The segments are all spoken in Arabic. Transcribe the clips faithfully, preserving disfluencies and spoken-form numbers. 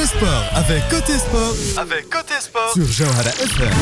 Sport avec Côté Sport. Avec Côté Sport sur Jawhara اف ام.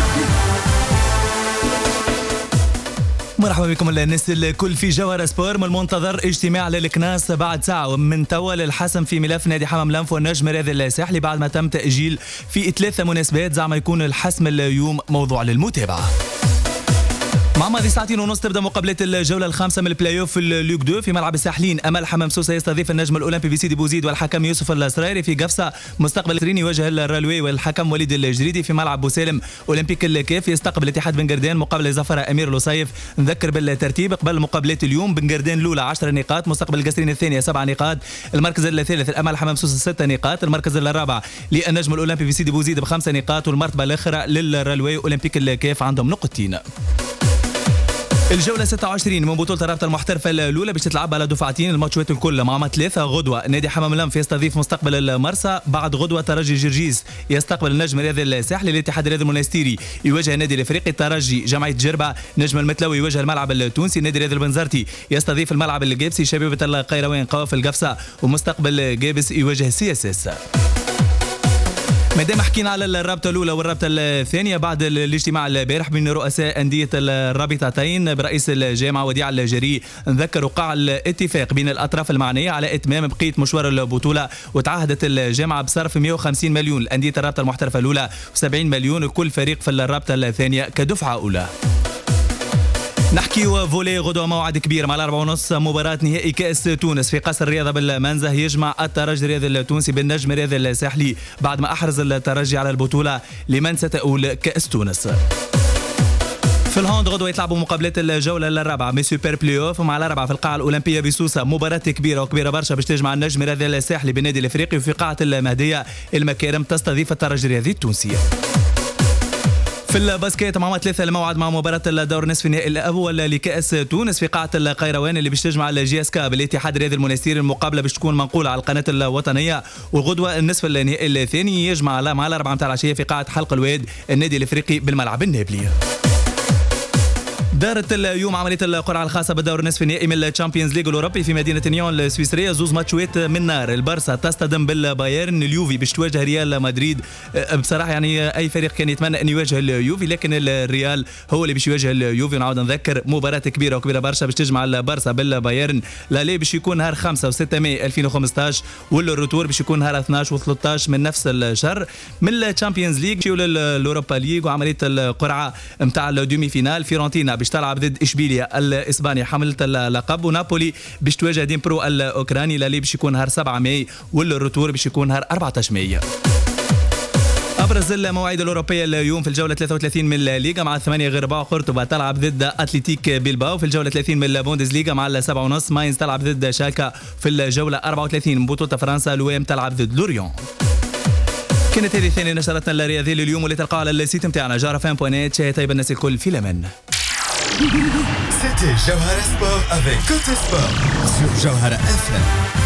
مرحبا بكم الناس الكل في جوهرة سبور. من المنتظر اجتماع للكناس بعد ساعة من توا للحسم في ملف نادي حمام لنف والنجم رياضي الساحلي بعد ما تم تأجيل في ثلاثة مناسبات زعما يكون الحسم اليوم موضوع للمتابعة. مع ماضي ساعتين ونص تبدا مقابلات الجوله الخامسه من البلاي اوف في اللوك اثنين في ملعب الساحلين. امل حمام سوسه يستضيف النجم الاولمبي بسيدي بوزيد والحكم يوسف السرايري في قفصه. مستقبل تريني يواجه الرالوي والحكم وليد الجريدي في ملعب بوسالم. اولمبيك الكاف يستقبل اتحاد بن قردان مقابله زفره امير لوصيف. نذكر بالترتيب قبل مقابلات اليوم: بن قردان الاولى عشر نقاط، مستقبل القصرين الثانيه سبع نقاط، المركز الثالث الامل حمام سوسه ست نقاط، المركز الرابع للنجم الاولمبي بسيدي بوزيد بخمس نقاط، والمرتبه الاخرى للرالوي اولمبيك الكاف عندهم نقطتين. الجولة ستة وعشرين من بطولة الرابطة المحترفة الأولى باش تتلعب على دفعتين. الماتشات الكل مع ثلاثة. غدوة نادي حمام لنف يستضيف مستقبل المرسى، بعد غدوة ترجي جرجيز يستقبل النجم الرياضي الساحلي. الاتحاد الرياضي المنستيري يواجه النادي الافريقي. الترجي جمعية جربة. نجم المتلوي يواجه الملعب التونسي. النادي الرياضي البنزرتي يستضيف الملعب الجابسي. شبيبة القيروان قواف القفصة، ومستقبل جابس يواجه سي اس اس. مادام حكينا على الرابطه الاولى والرابطه الثانيه، بعد الاجتماع البارح بين رؤساء انديه الرابطتين برئيس الجامعه وديع الجري، نذكر وقع الاتفاق بين الاطراف المعنيه على اتمام بقيه مشوار البطوله. وتعهدت الجامعه بصرف مئة وخمسين مليون لانديه الرابطه المحترفه الاولى وسبعين مليون لكل فريق في الرابطه الثانيه كدفعه اولى. نحكي فولي. غدوة موعد كبير مع الأربعة ونص، مباراة نهائي كأس تونس في قصر الرياضة بالمنزه، يجمع الترجي الرياضي التونسي بالنجم الرياضي الساحلي بعد ما أحرز الترجي على البطولة لمن ستؤول كأس تونس. في الهوند غدوة يتلعبوا مقابلات الجولة الرابعة من سوبر بلاي اوف مع الأربعة في القاعة الأولمبية بسوسة. مباراة كبيرة وكبيرة برشا باش تجمع النجم الرياضي الساحلي بالنادي الأفريقي، وفي قاعة المهدية المكارم تستضيف الترجي الرياضي التونسي. في الباسكيت مع ثلاثة الموعد مع مباراة الدور نصف النهائي الأول لكأس تونس في قاعة القيروان اللي باش تجمع الجي اس كا بالاتحاد الرياضي المنستيري. المقابلة باش تكون منقولة على القناة الوطنية. والغدوة النصف النهائي الثاني يجمع مع الأربعة متاع العشية في قاعة حلق الواد النادي الإفريقي بالملعب النابلي. دارت اليوم عمليه القرعه الخاصه بالدور النصف النهائي من الشامبيونز ليج الاوروبي في مدينه نيون السويسريه. زوز ماتشوات من نار. البارسا تصطدم بالبايرن. اليوفي باش تواجه ريال مدريد. بصراحه يعني اي فريق كان يتمنى ان يواجه اليوفي، لكن الريال هو اللي باش يواجه اليوفي. ونعاود نذكر مباراه كبيره وكبيره برشا باش تجمع البارسا بالبايرن. لا باش يكون نهار خمسة وستة ماي ألفين وخمسطاش، والروتور باش يكون نهار اثناش وثلاثطاش من نفس الشهر. من الشامبيونز ليج نمشيو للاوروبا ليج وعمليه القرعه نتاع الدومي فينال. فيورنتينا باش تلعب ضد اشبيليا الاسباني حملة اللقب، ونابولي باش تواجه ديمبرو الاوكراني. لا باش يكون نهار سبعة ماي والروتور باش يكون نهار أربعطاش ماي. ابرز المواعيد الاوروبيه اليوم في الجوله ثلاثة وثلاثين من الليغا مع الثمانية غرباء قرطبه تلعب ضد اتلتيك بيلباو. في الجوله ثلاثين من البوندسليغا مع السبعة ونص ماينز تلعب ضد شالكا. في الجوله أربعة وثلاثين من بطوله فرنسا لوام تلعب ضد لوريون. كانت هذه ثاني نشرتنا الرياضيه لليوم واللي تلقاها على السيت نتاعنا جارة فان بوينت. شاهي طيب الناس الكل في الامان. C'était Jawhara Sport avec Côté Sport sur Jawhara اف ام.